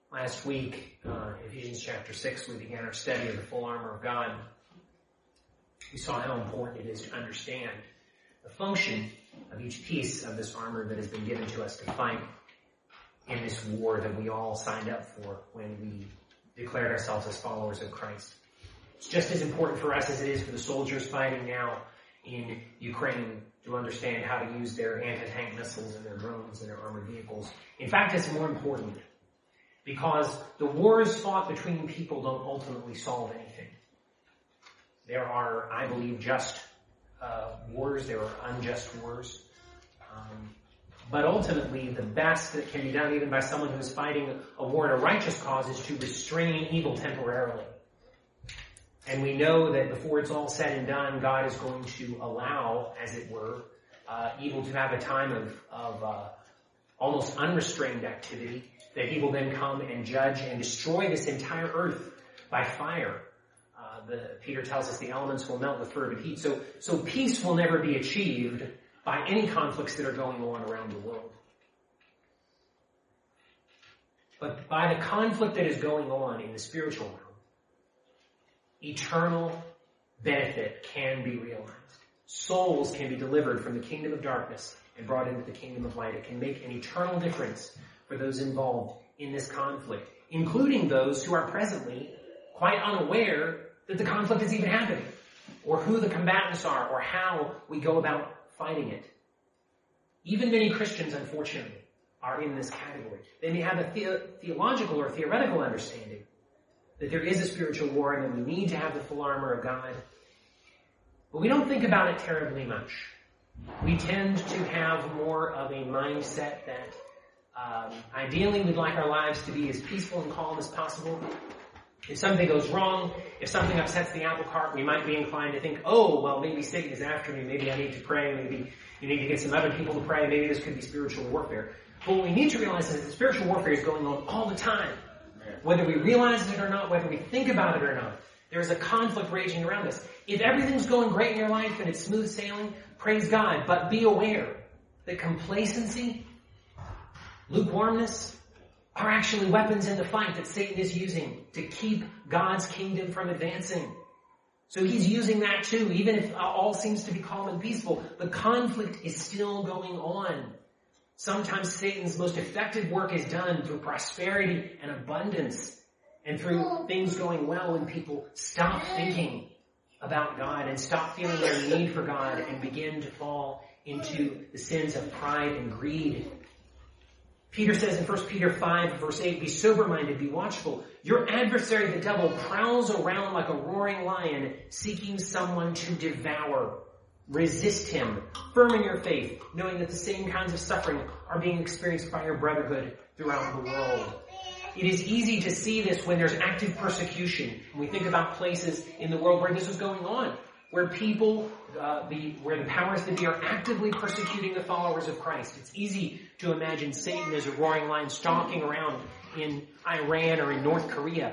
Last week, Ephesians chapter 6, we began our study of the full armor of God. We saw how important it is to understand the function of each piece of this armor that has been given to us to fight in this war that we all signed up for when we declared ourselves as followers of Christ. It's just as important for us as it is for the soldiers fighting now in Ukraine to understand how to use their anti-tank missiles and their drones and their armored vehicles. In fact, it's more important because the wars fought between people don't ultimately solve anything. There are, I believe, just wars. There are unjust wars. But ultimately, the best that can be done even by someone who is fighting a war in a righteous cause is to restrain evil temporarily. And we know that before it's all said and done, God is going to allow, as it were, evil to have a time of almost unrestrained activity, that he will then come and judge and destroy this entire earth by fire. Peter tells us the elements will melt with fervent heat. So peace will never be achieved by any conflicts that are going on around the world. But by the conflict that is going on in the spiritual realm, eternal benefit can be realized. Souls can be delivered from the kingdom of darkness and brought into the kingdom of light. It can make an eternal difference for those involved in this conflict, including those who are presently quite unaware that the conflict is even happening, or who the combatants are, or how we go about fighting it. Even many Christians, unfortunately, are in this category. They may have a theological or theoretical understanding that there is a spiritual war and that we need to have the full armor of God, but we don't think about it terribly much. We tend to have more of a mindset that ideally we'd like our lives to be as peaceful and calm as possible. If something goes wrong, if something upsets the apple cart, we might be inclined to think, oh, well, maybe Satan is after me. Maybe I need to pray. Maybe you need to get some other people to pray. Maybe this could be spiritual warfare. But what we need to realize is that spiritual warfare is going on all the time. Whether we realize it or not, whether we think about it or not, there is a conflict raging around us. If everything's going great in your life and it's smooth sailing, praise God. But be aware that complacency, lukewarmness, are actually weapons in the fight that Satan is using to keep God's kingdom from advancing. So he's using that too. Even if all seems to be calm and peaceful, the conflict is still going on. Sometimes Satan's most effective work is done through prosperity and abundance and through things going well when people stop thinking about God and stop feeling their need for God and begin to fall into the sins of pride and greed. Peter says in 1 Peter 5, verse 8, be sober-minded, be watchful. Your adversary, the devil, prowls around like a roaring lion, seeking someone to devour. Resist him, firm in your faith, knowing that the same kinds of suffering are being experienced by your brotherhood throughout the world. It is easy to see this when there's active persecution. When we think about places in the world where this is going on, where people, where the powers that be are actively persecuting the followers of Christ. It's easy to imagine Satan as a roaring lion stalking around in Iran or in North Korea.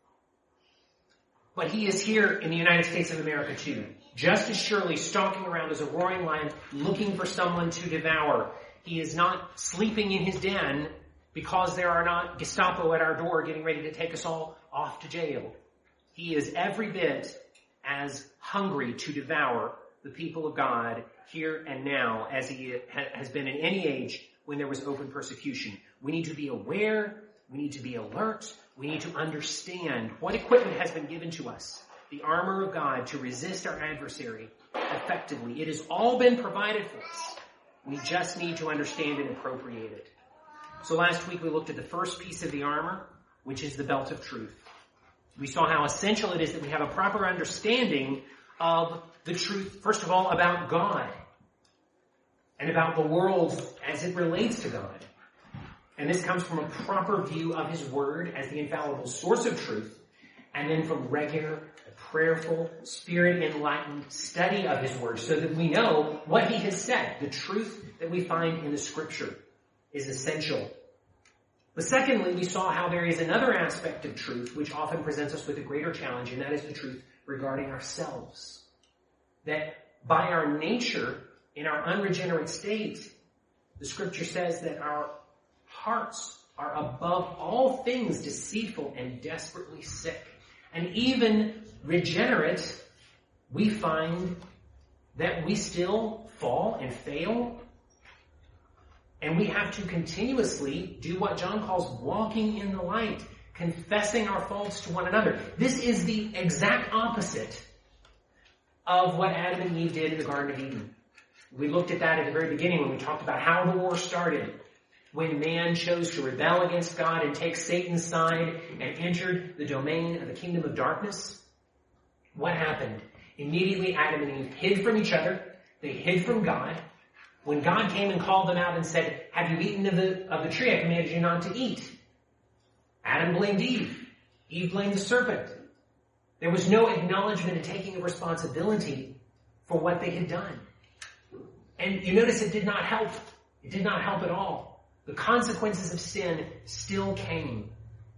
But he is here in the United States of America too. Just as surely stalking around as a roaring lion looking for someone to devour. He is not sleeping in his den because there are not Gestapo at our door getting ready to take us all off to jail. He is every bit as hungry to devour the people of God here and now as he has been in any age when there was open persecution. We need to be aware, we need to be alert, we need to understand what equipment has been given to us, the armor of God, to resist our adversary effectively. It has all been provided for us. We just need to understand and appropriate it. So last week we looked at the first piece of the armor, which is the belt of truth. We saw how essential it is that we have a proper understanding of the truth, first of all, about God and about the world as it relates to God. And this comes from a proper view of his word as the infallible source of truth, and then from regular, prayerful, spirit-enlightened study of his word so that we know what he has said. The truth that we find in the scripture is essential. But secondly, we saw how there is another aspect of truth which often presents us with a greater challenge, and that is the truth regarding ourselves. That by our nature, in our unregenerate state, the scripture says that our hearts are above all things deceitful and desperately sick. And even regenerate, we find that we still fall and fail. And we have to continuously do what John calls walking in the light, confessing our faults to one another. This is the exact opposite of what Adam and Eve did in the Garden of Eden. We looked at that at the very beginning when we talked about how the war started. When man chose to rebel against God and take Satan's side and entered the domain of the kingdom of darkness, what happened? Immediately Adam and Eve hid from each other. They hid from God. When God came and called them out and said, have you eaten of the tree I commanded you not to eat? Adam blamed Eve. Eve blamed the serpent. There was no acknowledgement and taking of responsibility for what they had done. And you notice it did not help. It did not help at all. The consequences of sin still came.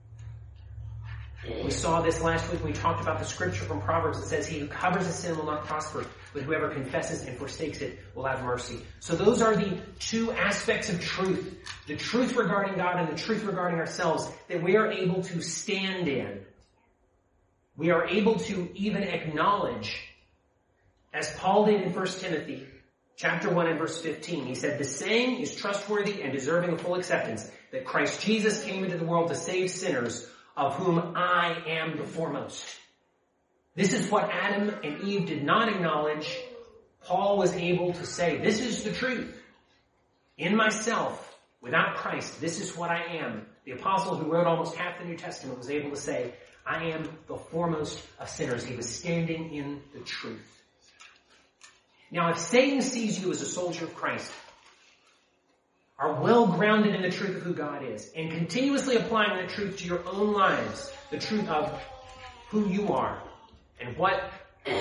We saw this last week when we talked about the scripture from Proverbs that says, he who covers a sin will not prosper, but whoever confesses and forsakes it will have mercy. So those are the two aspects of truth. The truth regarding God and the truth regarding ourselves that we are able to stand in. We are able to even acknowledge, as Paul did in 1 Timothy chapter 1 and verse 15. He said, the saying is trustworthy and deserving of full acceptance, that Christ Jesus came into the world to save sinners, of whom I am the foremost. This is what Adam and Eve did not acknowledge. Paul was able to say, this is the truth. In myself, without Christ, this is what I am. The apostle who wrote almost half the New Testament was able to say, I am the foremost of sinners. He was standing in the truth. Now, if Satan sees you as a soldier of Christ, are well grounded in the truth of who God is, and continuously applying that truth to your own lives, the truth of who you are, and what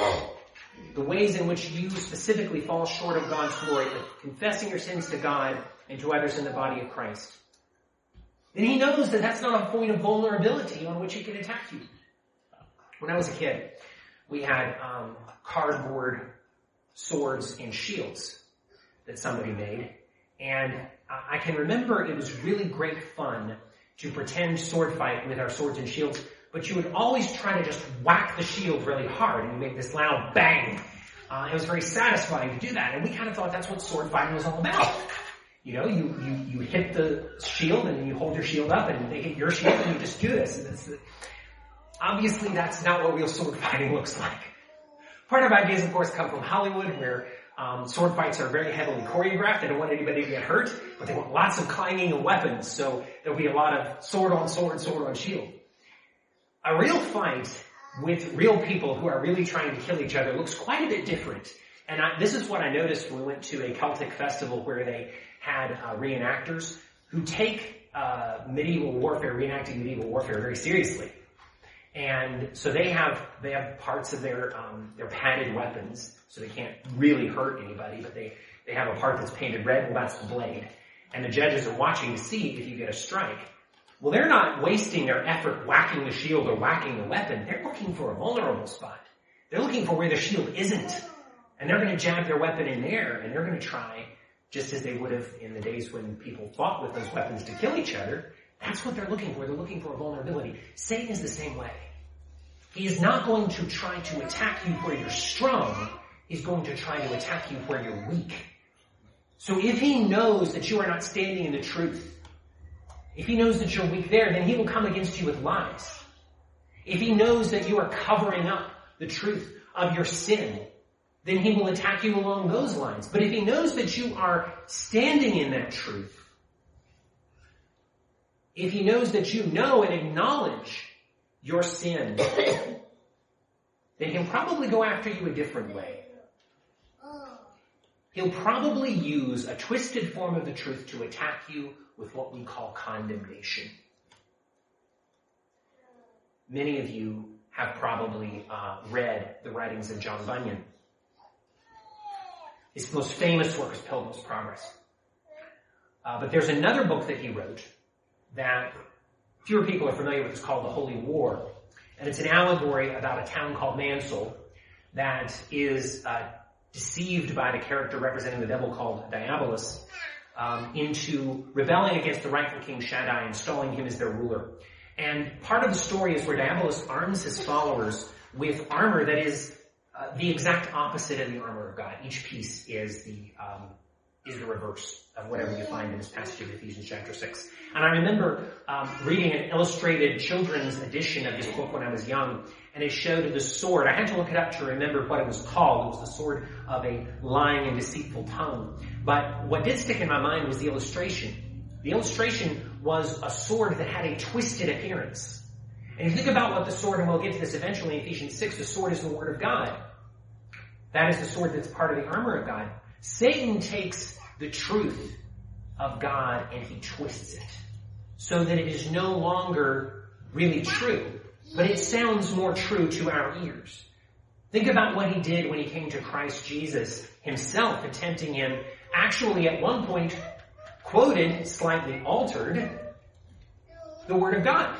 the ways in which you specifically fall short of God's glory, of confessing your sins to God and to others in the body of Christ, then he knows that that's not a point of vulnerability on which he can attack you. When I was a kid, we had cardboard swords and shields that somebody made. And I can remember it was really great fun to pretend sword fight with our swords and shields, but you would always try to just whack the shield really hard and you make this loud bang. It was very satisfying to do that, and we kind of thought that's what sword fighting was all about. You know, you hit the shield and then you hold your shield up and they hit your shield and you just do this. And obviously that's not what real sword fighting looks like. Part of our ideas, of course, come from Hollywood, where sword fights are very heavily choreographed. They don't want anybody to get hurt, but they want lots of clanging of weapons, so there'll be a lot of sword on sword, sword on shield. A real fight with real people who are really trying to kill each other looks quite a bit different. And this is what I noticed when we went to a Celtic festival where they had reenactors who take medieval warfare, reenacting medieval warfare very seriously. And so they have parts of their padded weapons, so they can't really hurt anybody, but they have a part that's painted red, well that's the blade. And the judges are watching to see if you get a strike. Well, they're not wasting their effort whacking the shield or whacking the weapon. They're looking for a vulnerable spot. They're looking for where the shield isn't. And they're going to jab their weapon in there, and they're going to try, just as they would have in the days when people fought with those weapons to kill each other. That's what they're looking for. They're looking for a vulnerability. Satan is the same way. He is not going to try to attack you where you're strong. He's going to try to attack you where you're weak. So if he knows that you are not standing in the truth, if he knows that you're weak there, then he will come against you with lies. If he knows that you are covering up the truth of your sin, then he will attack you along those lines. But if he knows that you are standing in that truth, if he knows that you know and acknowledge your sin, then he'll probably go after you a different way. He'll probably use a twisted form of the truth to attack you with what we call condemnation. Many of you have probably read the writings of John Bunyan. His most famous work is Pilgrim's Progress. But there's another book that he wrote that fewer people are familiar with. It's called The Holy War. And it's an allegory about a town called Mansell that is deceived by the character representing the devil called Diabolus into rebelling against the rightful king Shaddai, installing him as their ruler. And part of the story is where Diabolos arms his followers with armor that is the exact opposite of the armor of God. Each piece is the reverse of whatever you find in this passage of Ephesians chapter 6. And I remember reading an illustrated children's edition of this book when I was young, and it showed the sword. I had to look it up to remember what it was called. It was the sword of a lying and deceitful tongue. But what did stick in my mind was the illustration. The illustration was a sword that had a twisted appearance. And if you think about what the sword, and we'll get to this eventually in Ephesians 6, the sword is the word of God. That is the sword that's part of the armor of God. Satan takes the truth of God and he twists it so that it is no longer really true, but it sounds more true to our ears. Think about what he did when he came to Christ Jesus himself, attempting him, actually at one point quoted, slightly altered, the Word of God.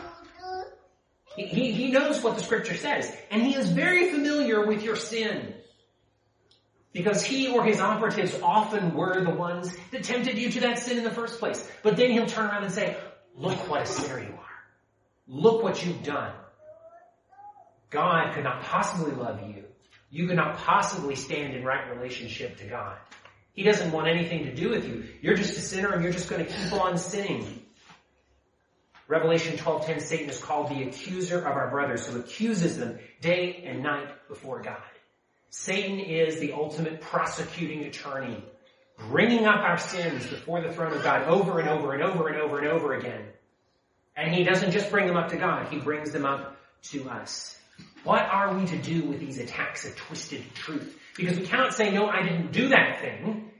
He knows what the Scripture says, and he is very familiar with your sin. Because he or his operatives often were the ones that tempted you to that sin in the first place. But then he'll turn around and say, look what a sinner you are. Look what you've done. God could not possibly love you. You could not possibly stand in right relationship to God. He doesn't want anything to do with you. You're just a sinner and you're just going to keep on sinning. Revelation 12:10, Satan is called the accuser of our brothers, who accuses them day and night before God. Satan is the ultimate prosecuting attorney, bringing up our sins before the throne of God over and over and over and over and over again. And he doesn't just bring them up to God, he brings them up to us. What are we to do with these attacks of twisted truth? Because we cannot say, no, I didn't do that thing.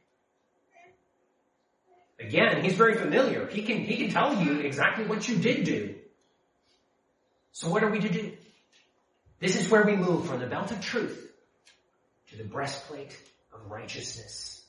Again, he's very familiar. He can tell you exactly what you did do. So what are we to do? This is where we move from the belt of truth to the breastplate of righteousness.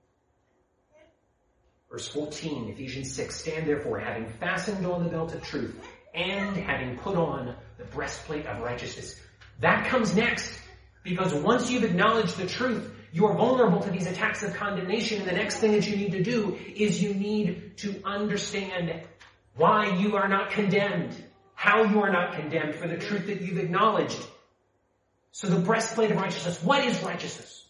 Verse 14, Ephesians 6, stand therefore, having fastened on the belt of truth, and having put on the breastplate of righteousness. That comes next, because once you've acknowledged the truth, you are vulnerable to these attacks of condemnation, and the next thing that you need to do is you need to understand why you are not condemned, how you are not condemned for the truth that you've acknowledged. So the breastplate of righteousness, what is righteousness?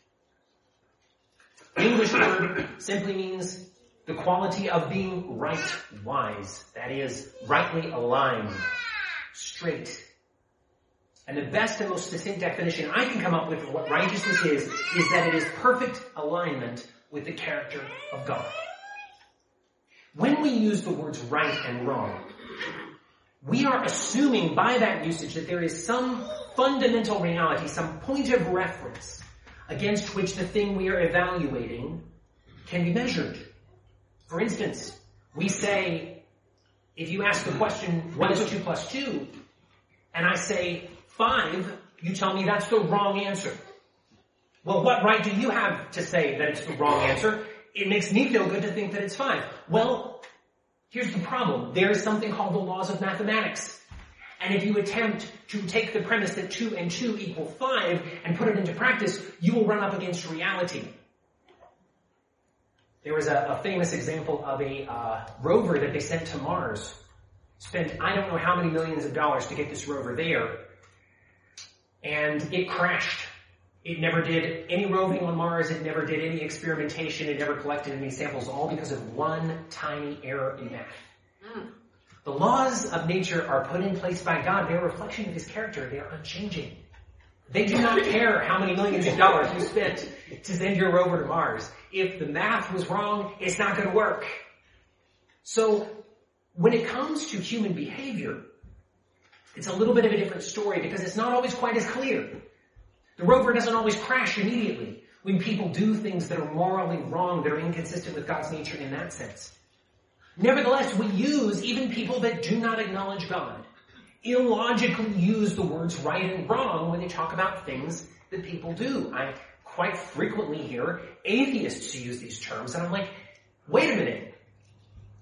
The English word simply means the quality of being right-wise. That is, rightly aligned, straight. And the best and most succinct definition I can come up with of what righteousness is that it is perfect alignment with the character of God. When we use the words right and wrong, we are assuming by that usage that there is some fundamental reality, some point of reference against which the thing we are evaluating can be measured. For instance, we say, if you ask the question, what is 2 plus 2? And I say 5, you tell me that's the wrong answer. Well, what right do you have to say that it's the wrong answer? It makes me feel good to think that it's 5. Well, here's the problem. There is something called the laws of mathematics. And if you attempt to take the premise that 2 and 2 equal 5 and put it into practice, you will run up against reality. There was a famous example of a rover that they sent to Mars. Spent I don't know how many millions of dollars to get this rover there. And it crashed. It never did any roving on Mars. It never did any experimentation. It never collected any samples, all because of one tiny error in math. The laws of nature are put in place by God. They're a reflection of His character. They are unchanging. They do not care how many millions of dollars you spent to send your rover to Mars. If the math was wrong, it's not going to work. So, when it comes to human behavior, it's a little bit of a different story because it's not always quite as clear. The rover doesn't always crash immediately when people do things that are morally wrong, that are inconsistent with God's nature in that sense. Nevertheless, we use, even people that do not acknowledge God, illogically use the words right and wrong when they talk about things that people do. I quite frequently hear atheists use these terms, and I'm like, wait a minute.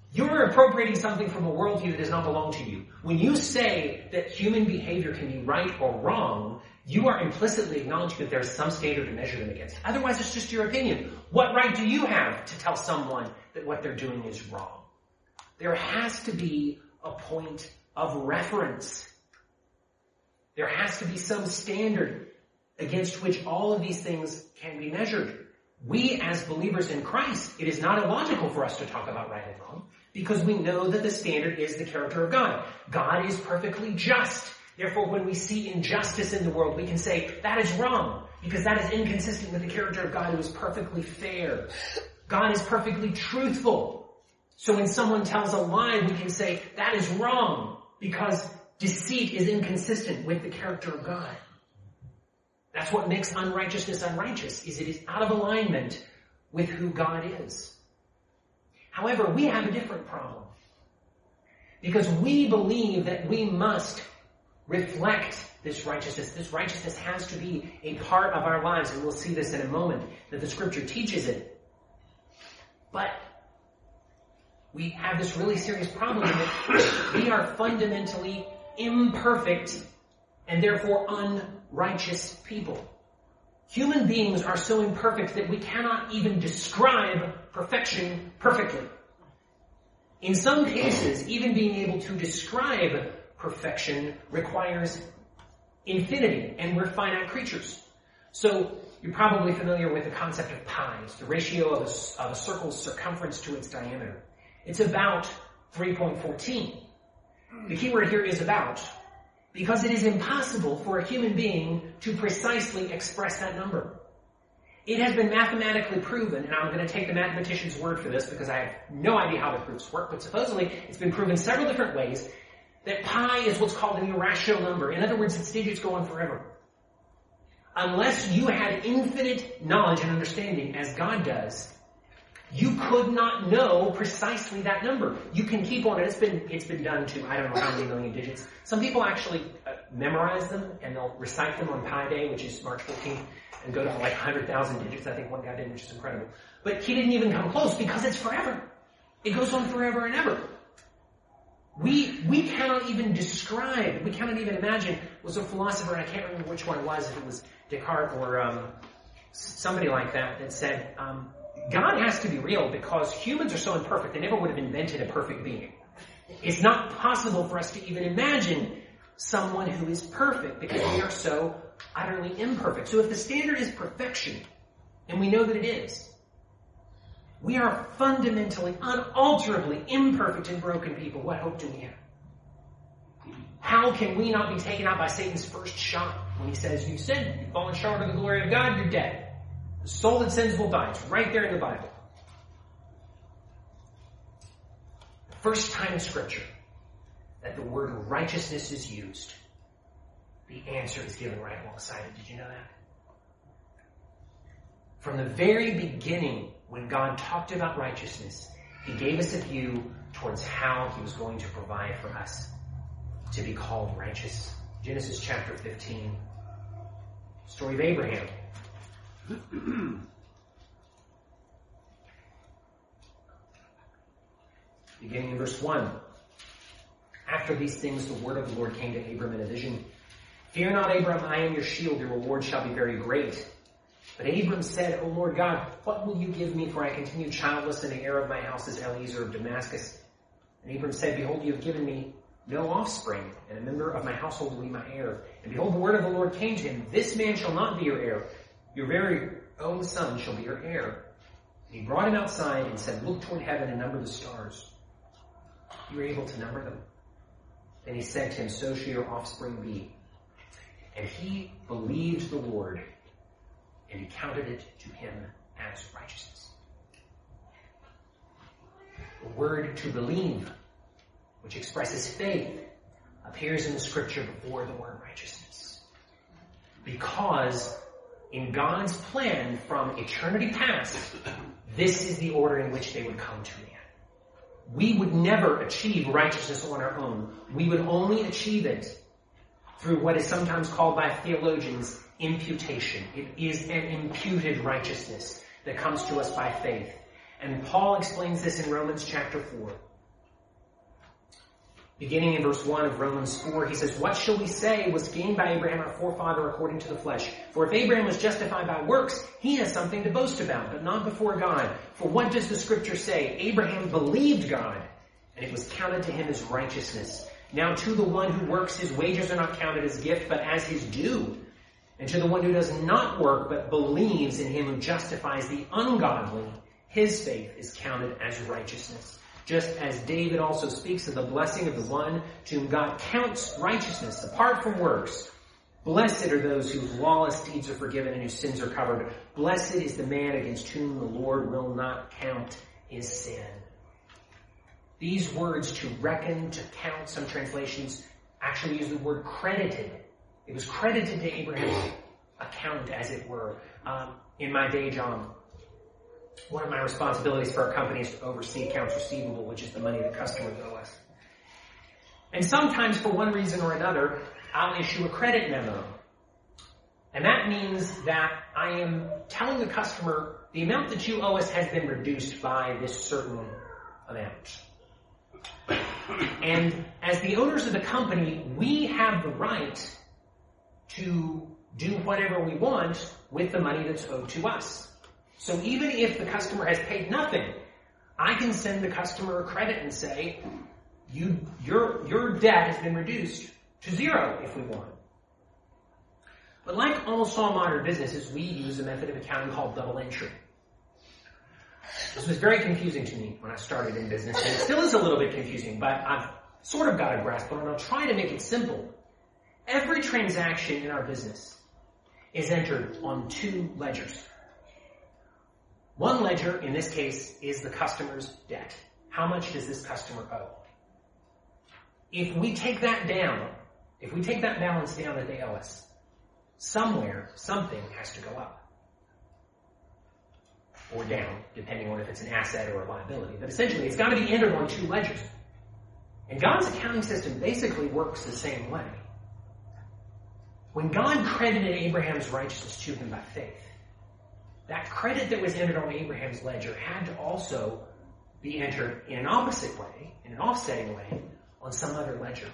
You're appropriating something from a worldview that does not belong to you. When you say that human behavior can be right or wrong, you are implicitly acknowledging that there's some standard to measure them against. Otherwise, it's just your opinion. What right do you have to tell someone that what they're doing is wrong? There has to be a point of reference. There has to be some standard against which all of these things can be measured. We, as believers in Christ, it is not illogical for us to talk about right and wrong, because we know that the standard is the character of God. God is perfectly just. Therefore, when we see injustice in the world, we can say, that is wrong, because that is inconsistent with the character of God, who is perfectly fair. God is perfectly truthful. So when someone tells a lie, we can say, that is wrong, because deceit is inconsistent with the character of God. That's what makes unrighteousness unrighteous, is it is out of alignment with who God is. However, we have a different problem, because we believe that we must reflect this righteousness. This righteousness has to be a part of our lives, and we'll see this in a moment, that the Scripture teaches it. But we have this really serious problem that we are fundamentally imperfect and therefore unrighteous people. Human beings are so imperfect that we cannot even describe perfection perfectly. In some cases, even being able to describe perfection requires infinity, and we're finite creatures. So you're probably familiar with the concept of pi. It's the ratio of a circle's circumference to its diameter. It's about 3.14. The key word here is about, because it is impossible for a human being to precisely express that number. It has been mathematically proven, and I'm going to take the mathematician's word for this because I have no idea how the proofs work, but supposedly it's been proven several different ways that pi is what's called an irrational number. In other words, its digits go on forever. Unless you had infinite knowledge and understanding, as God does, you could not know precisely that number. You can keep on it. It's been done to, I don't know how many million digits. Some people actually memorize them, and they'll recite them on Pi Day, which is March 14th, and go to like 100,000 digits. I think one guy did, which is incredible. But he didn't even come close because it's forever. It goes on forever and ever. We cannot even describe, we cannot even imagine, was a philosopher, and I can't remember which one it was, if it was Descartes or somebody like that, that said, God has to be real because humans are so imperfect, they never would have invented a perfect being. It's not possible for us to even imagine someone who is perfect because we are so utterly imperfect. So if the standard is perfection, and we know that it is, we are fundamentally, unalterably imperfect and broken people. What hope do we have? How can we not be taken out by Satan's first shot when he says, you've sinned, you've fallen short of the glory of God, you're dead. The soul that sins will die. It's right there in the Bible. The first time in Scripture that the word righteousness is used, the answer is given right alongside it. Did you know that? From the very beginning, when God talked about righteousness, he gave us a view towards how he was going to provide for us to be called righteous. Genesis chapter 15, story of Abraham. Beginning in verse 1. After these things, the word of the Lord came to Abram in a vision. Fear not, Abram, I am your shield. Your reward shall be very great. But Abram said, O Lord God, what will you give me, for I continue childless, and the heir of my house is Eliezer of Damascus? And Abram said, Behold, you have given me no offspring, and a member of my household will be my heir. And behold, the word of the Lord came to him, This man shall not be your heir. Your very own son shall be your heir. And he brought him outside and said, Look toward heaven and number the stars. You were able to number them. Then he said to him, So shall your offspring be. And he believed the Lord, and he counted it to him as righteousness. The word to believe, which expresses faith, appears in the Scripture before the word righteousness. Because in God's plan from eternity past, this is the order in which they would come to man. We would never achieve righteousness on our own. We would only achieve it through what is sometimes called by theologians imputation. It is an imputed righteousness that comes to us by faith. And Paul explains this in Romans chapter 4. Beginning in verse 1 of Romans 4, he says, "What shall we say was gained by Abraham our forefather according to the flesh? For if Abraham was justified by works, he has something to boast about, but not before God. For what does the scripture say? Abraham believed God, and it was counted to him as righteousness. Now to the one who works, his wages are not counted as gift, but as his due. And to the one who does not work, but believes in him who justifies the ungodly, his faith is counted as righteousness. Just as David also speaks of the blessing of the one to whom God counts righteousness apart from works. Blessed are those whose lawless deeds are forgiven and whose sins are covered. Blessed is the man against whom the Lord will not count his sin." These words, to reckon, to count, some translations actually use the word credited. It was credited to Abraham's account, as it were. In my day job, one of my responsibilities for our company is to oversee accounts receivable, which is the money that customers owe us. And sometimes, for one reason or another, I'll issue a credit memo. And that means that I am telling the customer, the amount that you owe us has been reduced by this certain amount. And as the owners of the company, we have the right to do whatever we want with the money that's owed to us. So even if the customer has paid nothing, I can send the customer a credit and say, your debt has been reduced to zero if we want. But like almost all modern businesses, we use a method of accounting called double entry. This was very confusing to me when I started in business, and it still is a little bit confusing, but I've sort of got a grasp on it, and I'll try to make it simple. Every transaction in our business is entered on two ledgers. One ledger, in this case, is the customer's debt. How much does this customer owe? If we take that down, if we take that balance down that they owe us, somewhere, something has to go up. Or down, depending on if it's an asset or a liability. But essentially, it's got to be entered on two ledgers. And God's accounting system basically works the same way. When God credited Abraham's righteousness to him by faith, that credit that was entered on Abraham's ledger had to also be entered in an opposite way, in an offsetting way, on some other ledger.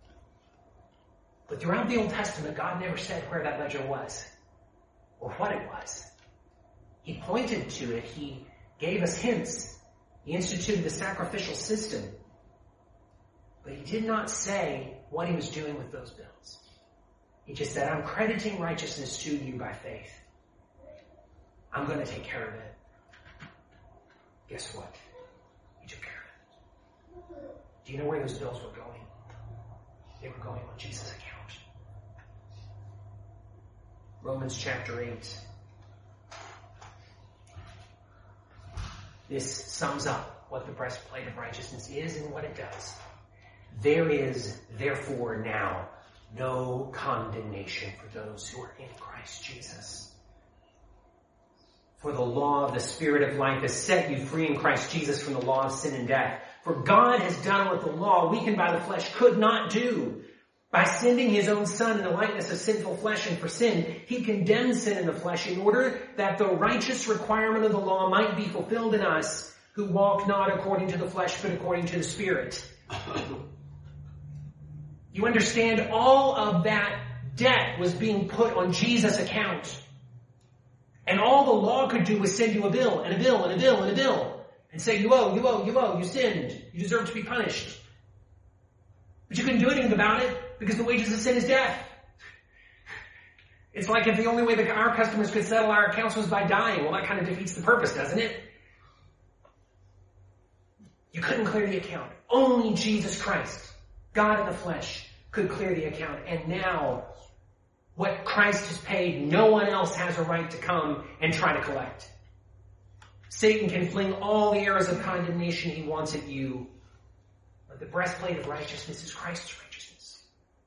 But throughout the Old Testament, God never said where that ledger was, or what it was. He pointed to it. He gave us hints. He instituted the sacrificial system. But he did not say what he was doing with those bills. He just said, "I'm crediting righteousness to you by faith. I'm going to take care of it." Guess what? He took care of it. Do you know where those bills were going? They were going on Jesus' account. Romans chapter 8. This sums up what the breastplate of righteousness is and what it does. "There is, therefore, now no condemnation for those who are in Christ Jesus. For the law of the Spirit of life has set you free in Christ Jesus from the law of sin and death. For God has done what the law, weakened by the flesh, could not do. By sending his own Son in the likeness of sinful flesh, and for sin, he condemned sin in the flesh in order that the righteous requirement of the law might be fulfilled in us who walk not according to the flesh, but according to the Spirit." You understand, all of that debt was being put on Jesus' account. And all the law could do was send you a bill, and a bill, and a bill, and a bill. And say, you owe, you owe, you owe, you sinned, you deserve to be punished. But you couldn't do anything about it, because the wages of sin is death. It's like if the only way that our customers could settle our accounts was by dying. Well, that kind of defeats the purpose, doesn't it? You couldn't clear the account. Only Jesus Christ, God in the flesh, could clear the account. And now, what Christ has paid, no one else has a right to come and try to collect. Satan can fling all the arrows of condemnation he wants at you, but the breastplate of righteousness is Christ's righteousness.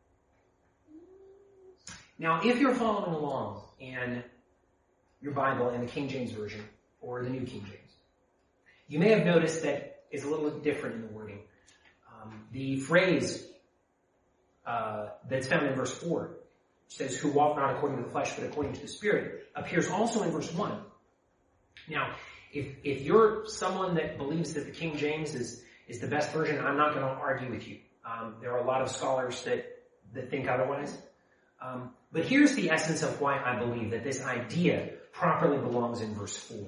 Now, if you're following along in your Bible in the King James Version or the New King James, you may have noticed that it's a little different in the wording. The phrase that's found in verse 4, which says, "Who walk not according to the flesh, but according to the Spirit," appears also in verse 1. Now, if you're someone that believes that the King James is the best version, I'm not going to argue with you. There are a lot of scholars that think otherwise. But here's the essence of why I believe that this idea properly belongs in verse 4.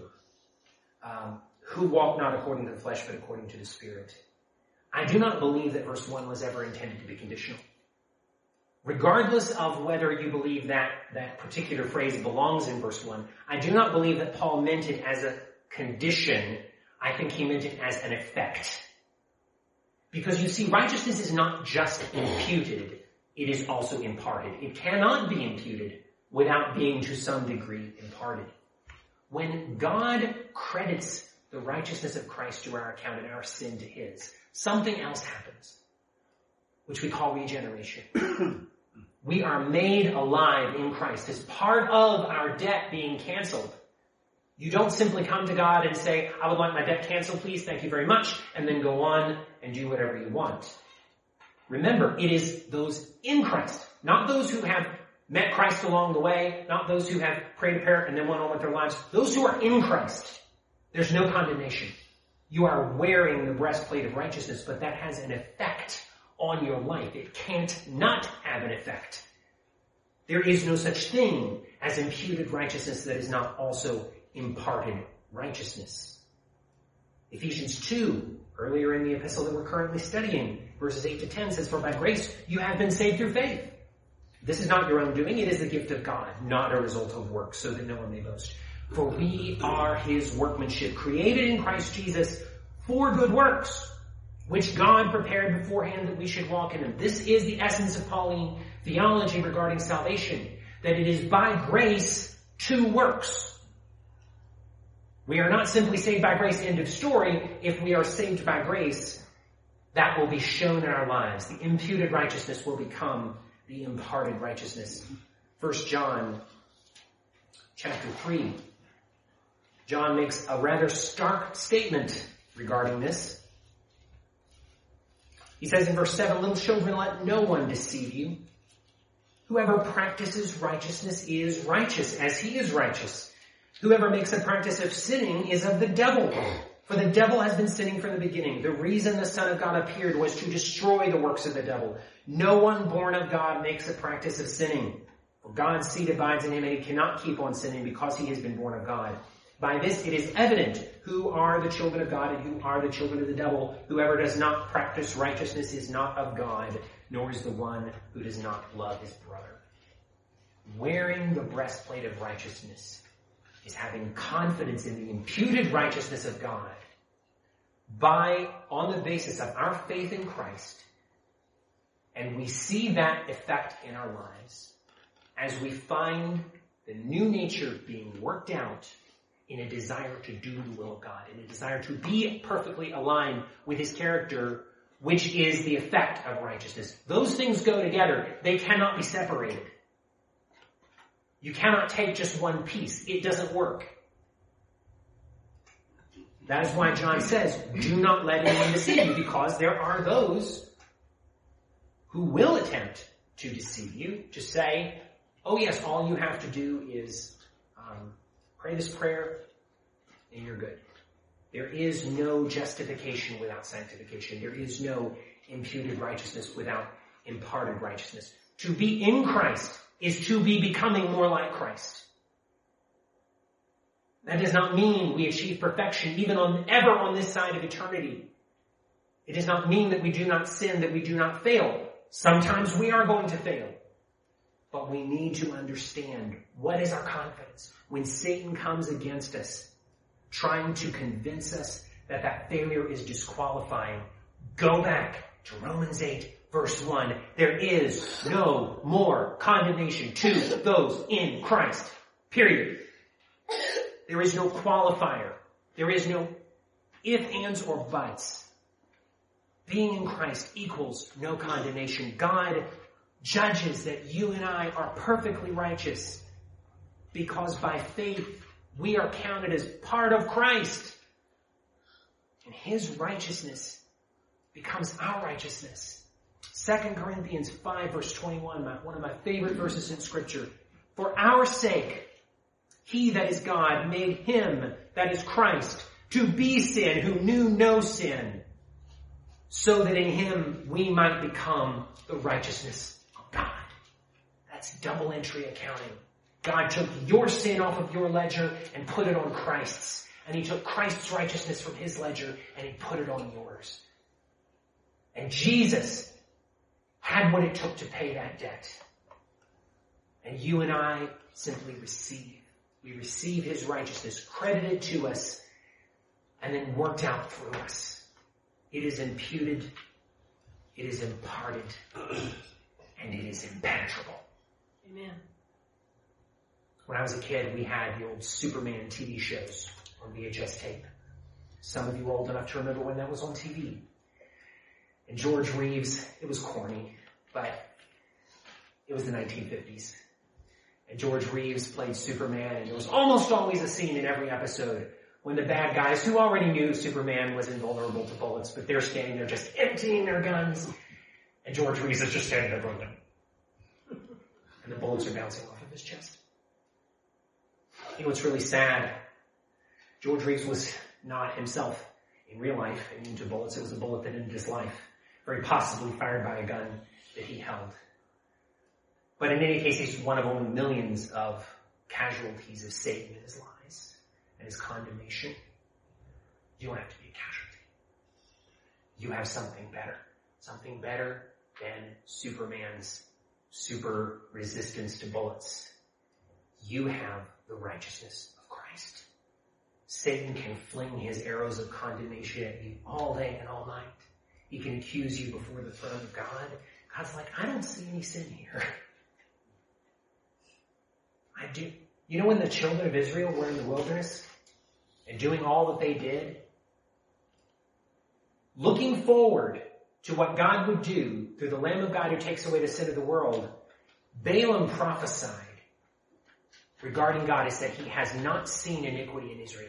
Who walk not according to the flesh, but according to the Spirit. I do not believe that verse 1 was ever intended to be conditional. Regardless of whether you believe that particular phrase belongs in verse 1, I do not believe that Paul meant it as a condition. I think he meant it as an effect. Because you see, righteousness is not just imputed, it is also imparted. It cannot be imputed without being to some degree imparted. When God credits the righteousness of Christ to our account and our sin to his, something else happens, which we call regeneration. We are made alive in Christ as part of our debt being canceled. You don't simply come to God and say, I would like my debt canceled, please, thank you very much, and then go on and do whatever you want. Remember, it is those in Christ, not those who have met Christ along the way, not those who have prayed a prayer and then went on with their lives. Those who are in Christ, there's no condemnation. You are wearing the breastplate of righteousness, but that has an effect on your life. It can't not have an effect. There is no such thing as imputed righteousness that is not also imparted righteousness. Ephesians 2, earlier in the epistle that we're currently studying, verses 8 to 10 says, for by grace you have been saved through faith. This is not your own doing, it is the gift of God, not a result of works, so that no one may boast. For we are his workmanship, created in Christ Jesus for good works, which God prepared beforehand that we should walk in them. This is the essence of Pauline theology regarding salvation, that it is by grace to works. We are not simply saved by grace, end of story. If we are saved by grace, that will be shown in our lives. The imputed righteousness will become the imparted righteousness. 1 John chapter 3. John makes a rather stark statement regarding this. He says in verse 7, little children, let no one deceive you. Whoever practices righteousness is righteous as he is righteous. Whoever makes a practice of sinning is of the devil. For the devil has been sinning from the beginning. The reason the Son of God appeared was to destroy the works of the devil. No one born of God makes a practice of sinning. For God's seed abides in him, and he cannot keep on sinning because he has been born of God. By this it is evident who are the children of God and who are the children of the devil. Whoever does not practice righteousness is not of God, nor is the one who does not love his brother. Wearing the breastplate of righteousness is having confidence in the imputed righteousness of God on the basis of our faith in Christ. And we see that effect in our lives as we find the new nature being worked out in a desire to do the will of God, in a desire to be perfectly aligned with his character, which is the effect of righteousness. Those things go together. They cannot be separated. You cannot take just one piece. It doesn't work. That is why John says, do not let anyone deceive you, because there are those who will attempt to deceive you, to say, oh yes, all you have to do is pray this prayer and you're good. There is no justification without sanctification. There is no imputed righteousness without imparted righteousness. To be in Christ is to be becoming more like Christ. That does not mean we achieve perfection even ever on this side of eternity. It does not mean that we do not sin, that we do not fail. Sometimes we are going to fail. But we need to understand what is our confidence when Satan comes against us, trying to convince us that that failure is disqualifying. Go back to Romans 8, verse 1. There is no more condemnation to those in Christ. Period. There is no qualifier. There is no if, ands, or buts. Being in Christ equals no condemnation. God judges that you and I are perfectly righteous because by faith we are counted as part of Christ. And his righteousness becomes our righteousness. 2 Corinthians 5 verse 21, one of my favorite verses in Scripture. For our sake, he that is God made him that is Christ to be sin who knew no sin, so that in him we might become the righteousness of God. That's double entry accounting. God took your sin off of your ledger and put it on Christ's. And he took Christ's righteousness from his ledger and he put it on yours. And Jesus had what it took to pay that debt. And you and I simply receive. We receive his righteousness credited to us and then worked out through us. It is imputed, it is imparted, and it is impenetrable. Amen. When I was a kid, we had the old Superman TV shows on VHS tape. Some of you are old enough to remember when that was on TV. And George Reeves, it was corny, but it was the 1950s. And George Reeves played Superman, and there was almost always a scene in every episode when the bad guys, who already knew Superman was invulnerable to bullets, but they're standing there just emptying their guns, and George Reeves is just standing there going, and the bullets are bouncing off of his chest. You know what's really sad? George Reeves was not himself in real life immune to bullets. It was a bullet that ended his life, very possibly fired by a gun that he held. But in any case, he's one of only millions of casualties of Satan and his lies and his condemnation. You don't have to be a casualty. You have something better than Superman's super resistance to bullets. You have the righteousness of Christ. Satan can fling his arrows of condemnation at you all day and all night. He can accuse you before the throne of God. God's like, I don't see any sin here. I do. You know when the children of Israel were in the wilderness and doing all that they did? Looking forward to what God would do through the Lamb of God who takes away the sin of the world, Balaam prophesied regarding God is that he has not seen iniquity in Israel.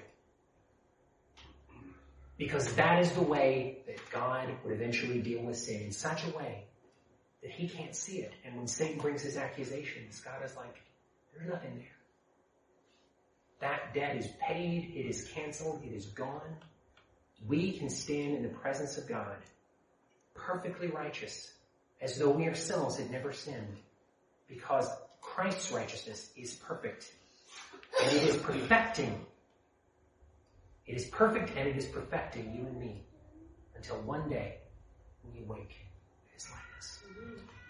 Because that is the way that God would eventually deal with sin, in such a way that he can't see it. And when Satan brings his accusations, God is like, there's nothing there. That debt is paid, it is canceled, it is gone. We can stand in the presence of God, perfectly righteous, as though we ourselves had never sinned, because Christ's righteousness is perfect, and it is perfecting. It is perfect, and it is perfecting you and me until one day we awake in his likeness.